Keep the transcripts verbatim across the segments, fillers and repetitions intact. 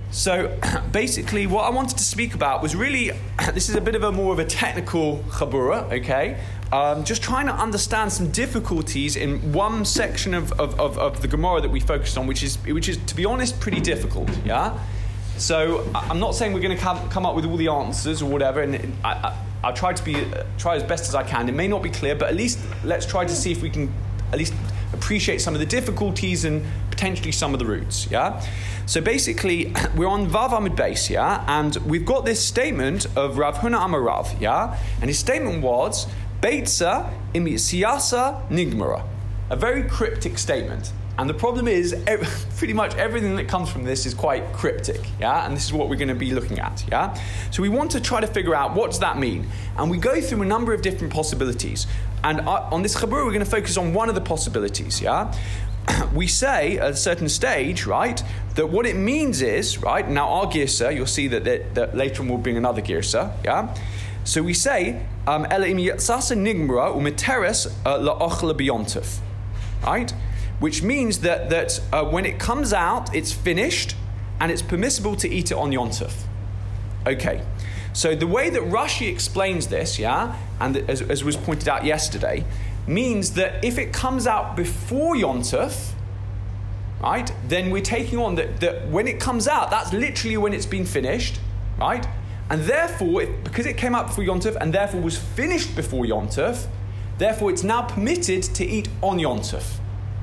So basically what I wanted to speak about was really, this is a bit of a more of a technical chabura, okay? Um, just trying to understand some difficulties in one section of, of, of, of the Gemara that we focused on, which is, which is, to be honest, pretty difficult, yeah? So I'm not saying we're going to come, come up with all the answers or whatever, and I, I, I'll try to be, uh, try as best as I can. It may not be clear, but at least let's try to see if we can at least appreciate some of the difficulties and potentially some of the roots, yeah? So basically, we're on Vav Amud Beis, yeah? And we've got this statement of Rav Huna Amar Rav, yeah? And his statement was, Beitza im Siyasa Nigmara. A very cryptic statement. And the problem is, every, pretty much everything that comes from this is quite cryptic, yeah? And this is what we're going to be looking at, yeah? So we want to try to figure out, what does that mean? And we go through a number of different possibilities. And on this Chabur, we're going to focus on one of the possibilities, yeah? We say at a certain stage, right, that what it means is, right, now our girsa, you'll see that, that, that later on we'll bring another girsa, yeah? So we say, um, Ela im yatsasa nigmara umeteres la'ochla b'yontif, right? Which means that, that uh, when it comes out, it's finished, and it's permissible to eat it on Yontif. Okay, so the way that Rashi explains this, yeah, and as, as was pointed out yesterday, means that if it comes out before Yontif, right, then we're taking on that, that when it comes out, that's literally when it's been finished, right? And therefore, if, because it came out before Yontif and therefore was finished before Yontif, therefore it's now permitted to eat on Yontif.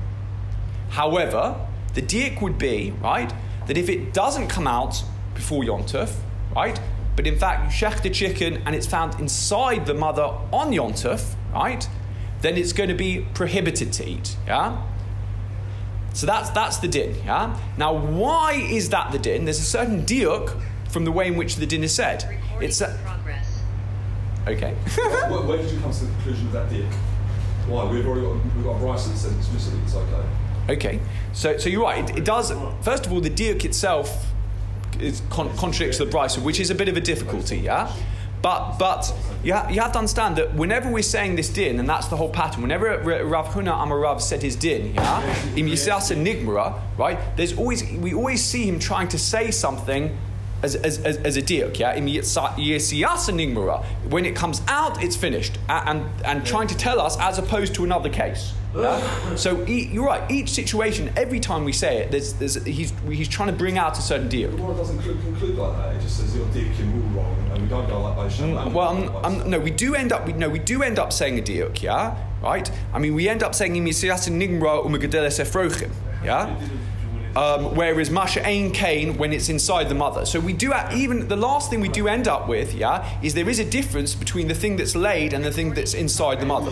However, the diak would be, right, that if it doesn't come out before Yontif, right, but in fact you shech the chicken and it's found inside the mother on Yontif, right, then it's going to be prohibited to eat, yeah? So that's that's the din, yeah? Now, why is that the din? There's a certain diak from the way in which the din is said. It's a... progress. Okay. where, where did you come to the conclusion of that diak? Why? We've already got, we've got a Bryce that said explicitly it's okay. Okay, so so you're right. It, it does. First of all, the diak itself is con- contradicts the brisa, which is a bit of a difficulty, yeah. But but you, ha- you have to understand that whenever we're saying this din, and that's the whole pattern. Whenever Rav Huna Amar Rav said his din, yeah, im yisasa nigmara, right? There's always we always see him trying to say something as as as, as a diak, yeah. Im yisasa nigmara. When it comes out, it's finished, and and, and trying to tell us as opposed to another case. Yeah? So e- you're right. Each situation, every time we say it, there's, there's, he's he's trying to bring out a certain deal. The Gemara doesn't conclude, conclude like that. It just says you're diaking all wrong, and we don't go like by mm, Well, I'm, I'm, no, we do end up. We, no, we do end up saying a diak. Yeah, right. I mean, we end up saying imisias nigmra umegadeles efrochim. Yeah. Um, whereas Masha Ain Kain when it's inside the mother. So we do have, even the last thing we do end up with, yeah, is there is a difference between the thing that's laid and the thing that's inside the mother.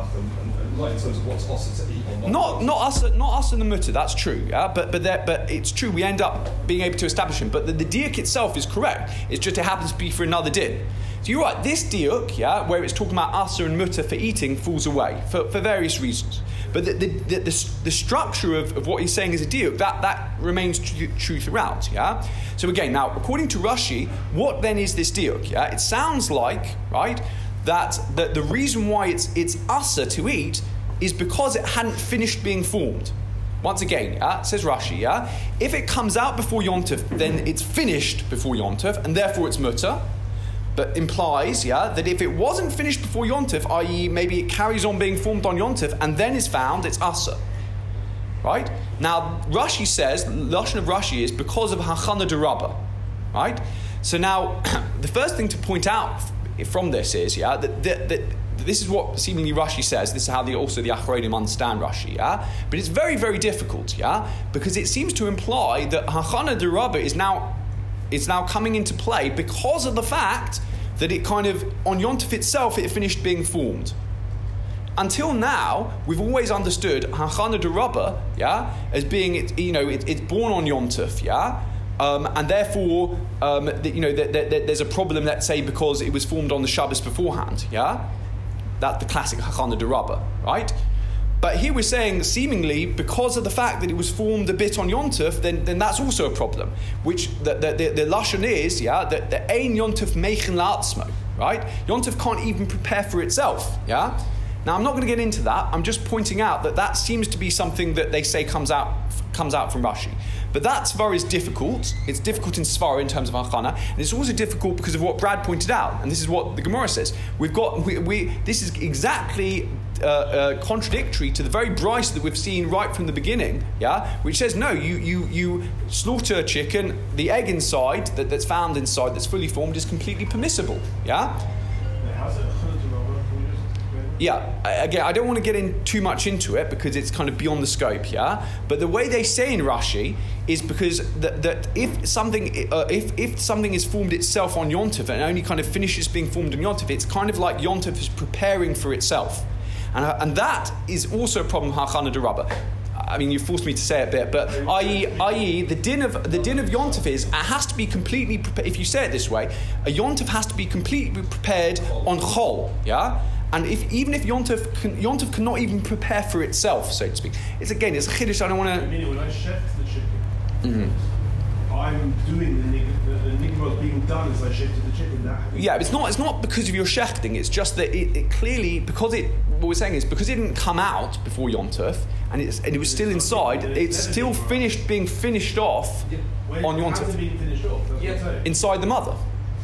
Like in terms of what's us to eat or not. Not not us not us and the mutter, that's true, yeah. But but that but it's true, we end up being able to establish him. But the, the diak itself is correct. It's just it happens to be for another din. So you're right, this diak, yeah, where it's talking about asa and mutter for eating falls away for, for various reasons. But the the, the, the, the structure of, of what he's saying is a diak, that, that remains true, true throughout, yeah? So again, now according to Rashi, what then is this diak? Yeah? It sounds like, right, that the, the reason why it's it's asa to eat is because it hadn't finished being formed. Once again, yeah, says Rashi, yeah, if it comes out before Yontif, then it's finished before Yontif, and therefore it's mutter. But implies, yeah, that if it wasn't finished before Yontif, that is maybe it carries on being formed on Yontif, and then is found, it's asa. Right? Now, Rashi says, the lashon of Rashi is because of hachana derabba. Right? So now, the first thing to point out from this is, yeah, that, that, that this is what seemingly Rashi says. This is how the, also the Achronim understand Rashi, yeah? But it's very, very difficult, yeah? Because it seems to imply that hachana derabba is now, is now coming into play because of the fact that it kind of, on Yontif itself, it finished being formed. Until now, we've always understood hachana derabba, yeah, as being, it, you know, it, it's born on Yontif, yeah? Um, and therefore, um, the, you know, the, the, the, there's a problem, let's say, because it was formed on the Shabbos beforehand, yeah? That's the classic hachana derabba, right? But here we're saying, seemingly, because of the fact that it was formed a bit on Yontif, then, then that's also a problem. Which the the, the, the lashon is, yeah, that the ein Yontif meichen la'atzmo, right? Yontif can't even prepare for itself, yeah. Now, I'm not going to get into that. I'm just pointing out that that seems to be something that they say comes out comes out from Rashi. But that Svara is difficult. It's difficult in Svara in terms of Hachana, and it's also difficult because of what Brad pointed out. And this is what the Gemara says. We've got we, we this is exactly uh, uh, contradictory to the very Bryce that we've seen right from the beginning. Yeah, which says no, you you you slaughter a chicken, the egg inside that, that's found inside that's fully formed is completely permissible. Yeah. Yeah, again, I don't want to get in too much into it because it's kind of beyond the scope, yeah? But the way they say in Rashi is because that, that if something uh, if, if something is formed itself on Yom Tov and only kind of finishes being formed on Yom Tov, it's kind of like Yom Tov is preparing for itself. And, uh, and that is also a problem Hachana D'Rabba. I mean, you forced me to say it a bit, but that is, that is, the din of the din of Yom Tov is it has to be completely prepared. If you say it this way, a Yom Tov has to be completely prepared on Chol, yeah? And if even if Yom Tov, can, Yom Tov cannot even prepare for itself, so to speak, it's again, it's a chiddush. I don't want to. I mean, when I chef the chicken, mm-hmm. I'm doing the nigma. The, the nigma being done as I chef the chicken. That yeah, it's not. It's not because of your shechting. It's just that it, it clearly because it. What we're saying is because it didn't come out before Yom Tov and it's and it was still inside. It's still finished being finished off yeah. on Yom Tov. How's it being finished off? That's Yeah. what I'm saying. Inside the mother.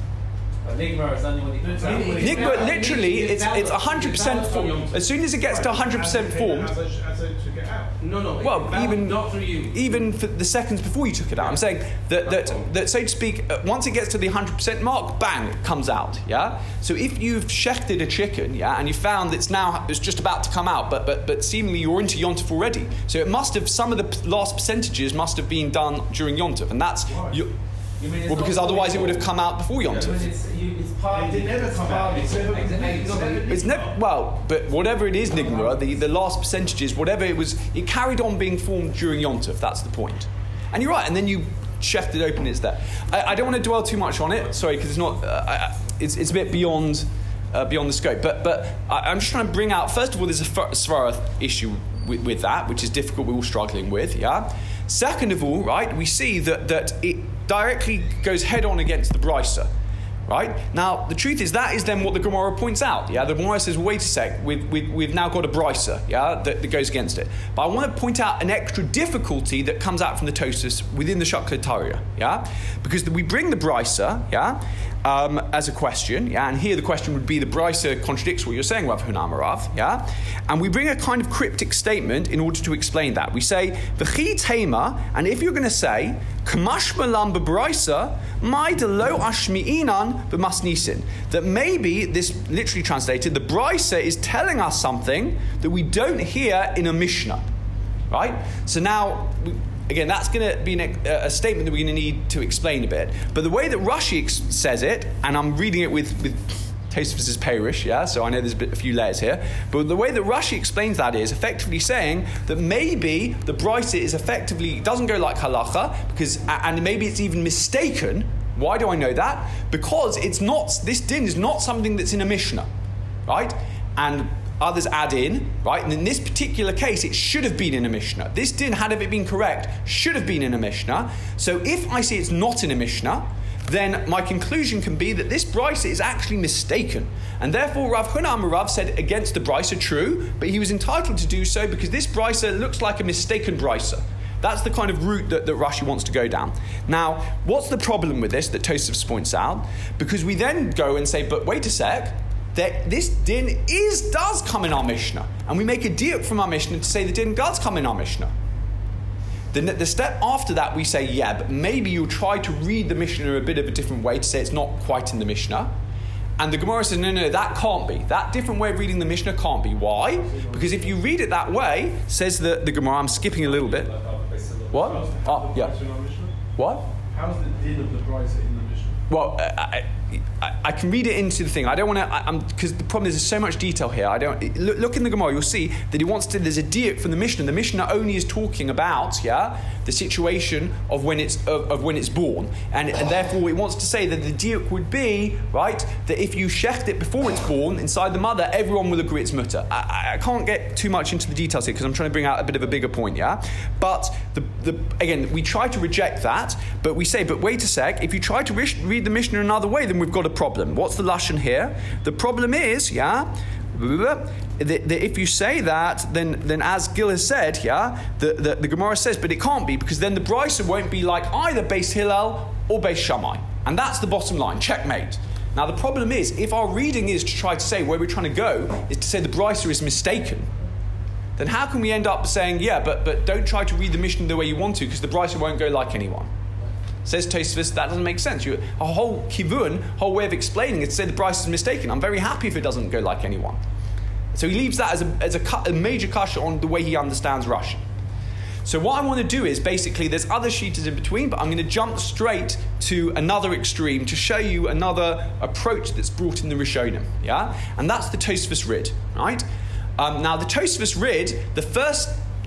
Nigma is only when it comes out. Nigma, literally, it's it's one hundred percent formed. As soon as it gets to one hundred percent formed. As I, as I took it out. No, no. Well, even not through you. even for the seconds before you took it out. I'm saying that that, that so to speak, uh, once it gets to the one hundred percent mark, bang, it comes out. Yeah. So if you've shechted a chicken, yeah, and you found it's now it's just about to come out, but but but seemingly you're into Yom Tov already. So it must have some of the last percentages must have been done during Yom Tov, and that's you. You mean Well, because otherwise it would have come out before Yom Tov. It's, you, it's part It did never come out. It's never Exactly. It's never well, but whatever it is, Nigma, the, the last percentages, whatever it was, it carried on being formed during Yom Tov. That's the point. And you're right. And then you chefed it open. It's there. I, I don't want to dwell too much on it. Sorry, because it's not. Uh, I, it's it's a bit beyond uh, beyond the scope. But but I, I'm just trying to bring out. First of all, there's a Svara issue with, with that, which is difficult. We're all struggling with. Yeah. Second of all, right, we see that that it directly goes head on against the Brisa. Right? Now, the truth is that is then what the Gemara points out. Yeah, the Gemara says, wait a sec, we've, we've, we've now got a brisa, yeah, that, that goes against it. But I want to point out an extra difficulty that comes out from the Tosfos within the Shakla, yeah, because we bring the brisa, yeah, um, as a question, yeah, and here the question would be the brisa contradicts what you're saying, Rav Huna Rav, yeah, and we bring a kind of cryptic statement in order to explain that. We say v'chi tema, and if you're going to say kamash malam b'brisa, my delo ashmi'inan b'masnisin, that maybe this literally translated, the brisa is telling us something that we don't hear in a Mishnah, right? So now. We, Again, that's going to be an, a statement that we're going to need to explain a bit. But the way that Rashi ex- says it, and I'm reading it with, with Tosfos' Peirush, yeah, so I know there's a, bit, a few layers here. But the way that Rashi explains that is effectively saying that maybe the brisa is effectively, doesn't go like halacha, because, and maybe it's even mistaken. Why do I know that? Because it's not, this din is not something that's in a Mishnah, right? And others add in, right? And in this particular case, it should have been in a Mishnah. This din, had it been correct, should have been in a Mishnah. So if I say it's not in a Mishnah, then my conclusion can be that this brisa is actually mistaken. And therefore, Rav Huna Amarav said against the brisa, true, but he was entitled to do so because this brisa looks like a mistaken brisa. That's the kind of route that, that Rashi wants to go down. Now, what's the problem with this that Tosfos points out? Because we then go and say, but wait a sec, that this din is does come in our Mishnah, and we make a diuk from our Mishnah to say the din does come in our Mishnah. The, the step after that, we say, yeah, but maybe you'll try to read the Mishnah a bit of a different way to say it's not quite in the Mishnah. And the Gemara says, no, no, that can't be. That different way of reading the Mishnah can't be. Why? Because if you read it that way, says the, the Gemara, I'm skipping a little bit. What? Oh, yeah. What? How's the din of the brisa in the Mishnah? Well, I, I, I can read it into the thing. I don't want to, because the problem is there's so much detail here. I don't look, look in the Gemara. You'll see that he wants to. There's a diuk from the Mishnah. The Mishnah only is talking about, yeah, the situation of when it's of, of when it's born, and, and therefore it wants to say that the diuk would be right that if you shecht it before it's born inside the mother, everyone will agree it's mutter. I, I can't get too much into the details here because I'm trying to bring out a bit of a bigger point, yeah. But the the again, we try to reject that, but we say, but wait a sec. If you try to read the Mishnah another way, then we've got a problem. What's the lashon here? The problem is, yeah, that, that if you say that, then then as Gil has said, yeah, the, the, the Gemara says, but it can't be, because then the Brisa won't be like either Beis Hillel or Beis Shammai. And that's the bottom line, checkmate. Now the problem is, if our reading is to try to say where we're trying to go is to say the Brisa is mistaken, then how can we end up saying, yeah, but but don't try to read the Mishnah the way you want to, because the Brisa won't go like anyone? Says Tosfos, that doesn't make sense. You, a whole kivun, whole way of explaining it to say the Brisa is mistaken. I'm very happy if it doesn't go like anyone. So he leaves that as a as a, a major kasha on the way he understands Rashi. So what I want to do is, basically, there's other sheetahs in between, but I'm going to jump straight to another extreme to show you another approach that's brought in the Rishonim, yeah? And that's the Tosfos Rid, right? Um, now, the Tosfos Rid, the first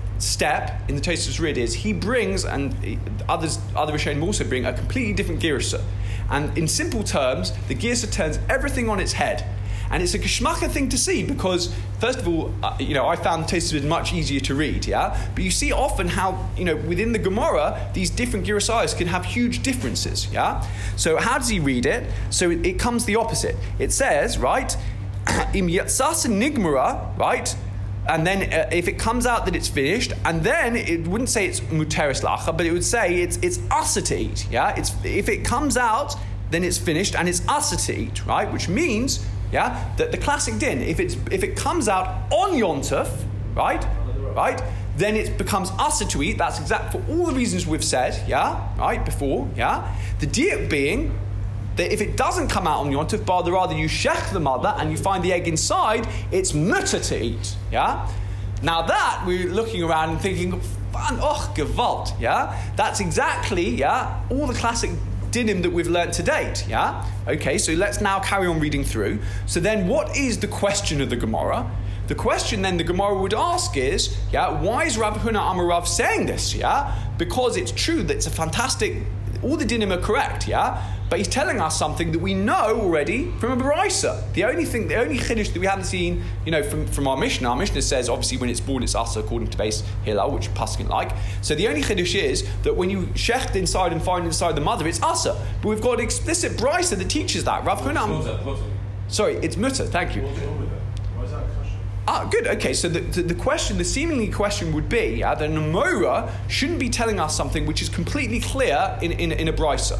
step in the Tosfos Rid is he brings, and others, other Rishonim also bring, a completely different girsa. And in simple terms, the girsa turns everything on its head. And it's a geschmacker thing to see, because, first of all, uh, you know, I found the Tosfos Rid much easier to read, yeah? But you see often how, you know, within the Gemara, these different girasayos can have huge differences, yeah? So how does he read it? So it, it comes the opposite. It says, right, im yatsas nigmara, right? And then uh, if it comes out that it's finished, and then it wouldn't say it's muteris lacha, but it would say it's it's asa to eat, yeah? It's, if it comes out, then it's finished, and it's asa to eat, right? Which means, yeah, that the classic din, if it's if it comes out on Yontef, right, right, then it becomes asa to eat. That's exact for all the reasons we've said, yeah, right, before, yeah. The diak being that if it doesn't come out on Yontef, but rather you shech the mother and you find the egg inside, it's mutter to eat, yeah. Now that we're looking around and thinking, fun, oh, gewalt, yeah. That's exactly, yeah, all the classic dinim that we've learnt to date, yeah? Okay, so let's now carry on reading through. So then what is the question of the Gemara? The question then the Gemara would ask is, yeah, why is Rav Huna Amar Rav saying this, yeah? Because it's true that it's a fantastic, all the dinim are correct, yeah? But he's telling us something that we know already from a Baraisa. The only thing, the only chiddush that we haven't seen, you know, from, from our Mishnah, our Mishnah says, obviously, when it's born, it's asa, according to Beis Hillel, which Paskin like. So the only chiddush is that when you shecht inside and find inside the mother, it's asa. But we've got an explicit Baraisa that teaches that. Rav Huna. Sorry, it's mutter. Thank you. Why is that a question? Ah, good. Okay, so the, the, the question, the seemingly question would be, yeah, that an Amora shouldn't be telling us something which is completely clear in, in, in a Baraisa.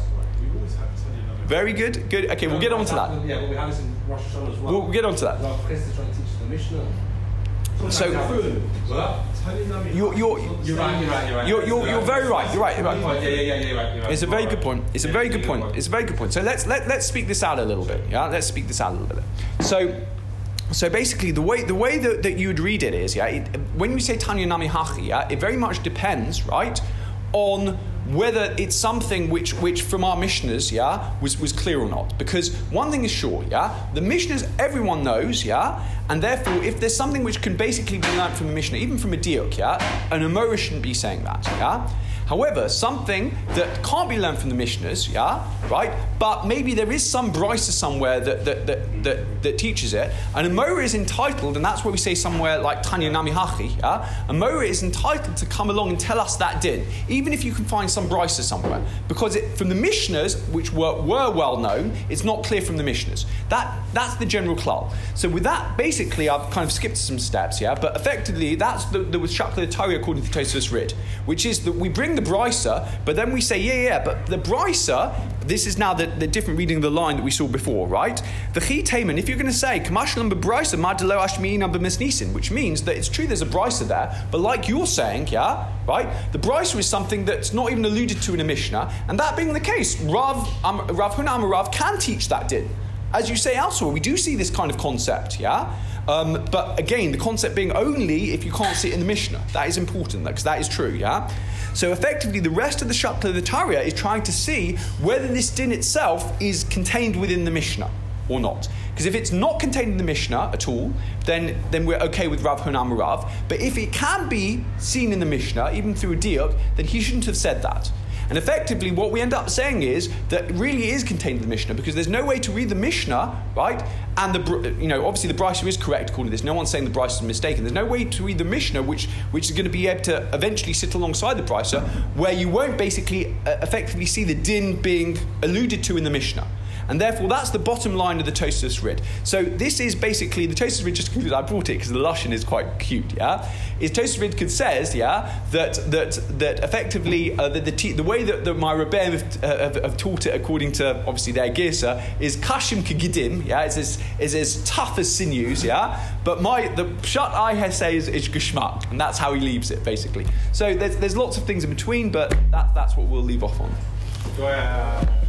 Very good, good. Okay, we'll get on to that. Yeah, but we have this in Rosh Hashanah as well. We'll get on to that. Rav Chesed trying to teach the Mishnah. So, you're, you're, You're right, you're right, you're right. You're, you're, you're very right. You're right. You're right. Yeah, yeah, yeah, yeah, you're right, you're right. It's a very good point. It's a very good point. It's a very good point. So let's let let's speak this out a little bit. Yeah, let's speak this out a little bit. So, so basically, the way the way that, that you would read it is, yeah, it, when you say Tanya Nami Hachi, yeah, it very much depends, right, on whether it's something which, which from our Mishnahs, yeah, was, was clear or not. Because one thing is sure, yeah, the Mishnahs everyone knows, yeah, and therefore if there's something which can basically be learned from a Mishnah, even from a diuk, yeah, an Amora shouldn't be saying that, yeah. However, something that can't be learned from the Mishnahs, yeah, right, but maybe there is some brisa somewhere that that, that, that, that teaches it, and a Amora is entitled, and that's where we say somewhere like Tanya Nami Hachi, yeah, a Amora is entitled to come along and tell us that din, even if you can find some brisa somewhere, because it, from the Mishnahs, which were, were well known, it's not clear from the Mishnahs. That that's the general klal. So with that, basically, I've kind of skipped some steps, yeah, but effectively, that's the, the Shakla Torah according to Tosfos Rid, which is that we bring the brisa, but then we say, yeah, yeah, but the brisa, this is now the, the different reading of the line that we saw before, right? The chi tamen, if you're going to say, Kamashlam brisa madelo ashmiina b'misnisin, which means that it's true there's a brisa there, but like you're saying, yeah, right, the brisa is something that's not even alluded to in a Mishnah, and that being the case, Rav, um, Rav Huna Amar Rav can teach that din. As you say elsewhere, we do see this kind of concept, yeah? Um, but again, the concept being only if you can't see it in the Mishnah. That is important, because that is true, yeah? So effectively, the rest of the Shakla of the Torah is trying to see whether this din itself is contained within the Mishnah or not. Because if it's not contained in the Mishnah at all, then, then we're okay with Rav Huna Amar Rav. But if it can be seen in the Mishnah, even through a diuk, then he shouldn't have said that. And effectively, what we end up saying is that it really is contained in the Mishnah, because there's no way to read the Mishnah, right? And the, you know, obviously the Brisa is correct according to this. No one's saying the Brisa is mistaken. There's no way to read the Mishnah, which which is going to be able to eventually sit alongside the Brisa, where you won't basically uh, effectively see the din being alluded to in the Mishnah. And therefore, that's the bottom line of the Tosfos Rid. So this is basically, the Tosfos Rid, just to conclude, I brought it because the Lashon is quite cute, yeah? Is Tosfos Rid could says, yeah, that that that effectively, uh, the, the, te- the way that, that my Rebbeim have, uh, have, have taught it according to, obviously, their Girsa, is Kashim Kegidim, yeah? It's as, is as tough as sinews, yeah? But my, the Pshat I say is, is Geshmak, and that's how he leaves it, basically. So there's, there's lots of things in between, but that, that's what we'll leave off on. Go ahead.